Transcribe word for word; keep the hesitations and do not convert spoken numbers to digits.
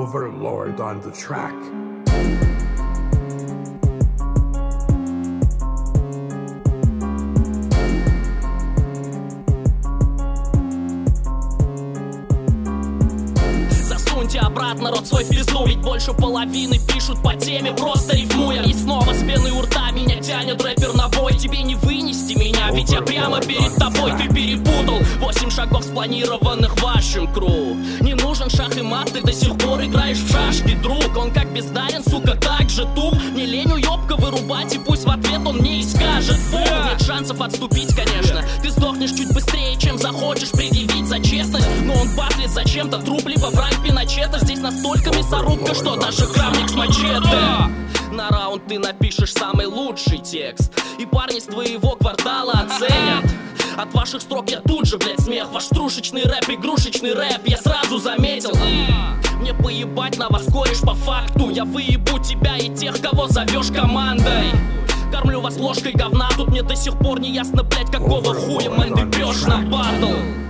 overlord on the track. Засуньте обратно рот свой в пизду, ведь больше половины пишут по теме, просто рифмуя. И снова с пеной у рта меня тянет рэпер на бой. Тебе не вынести меня, ведь я прямо перед тобой. Ты перепутал восемь шагов спланированных вашим кру. Не нужен шах и мат, ты до сих пор играешь в шашки, друг. Он как бездарен, сука, так же туп. Не лень уёбка вырубать, и пусть в ответ он мне и скажет фу. Нет шансов отступить, конечно. Ты сдохнешь чуть быстрее, чем захочешь предъявить за честность. Но он батлит зачем-то труп, либо враг Пиночета. Здесь настолько мясорубка, что даже крамник с мачете. На раунд ты напишешь самый лучший текст, и парни с твоего квартала оценят. От ваших строк я тут же, блядь, смех. Ваш трушечный рэп, игрушечный рэп, я сразу заметил. Мне поебать на вас, кореш, по факту. Я выебу тебя и тех, кого зовешь командой. Кормлю вас ложкой говна, тут мне до сих пор не ясно, блядь, какого хуя, мэн, ты пьешь на батл.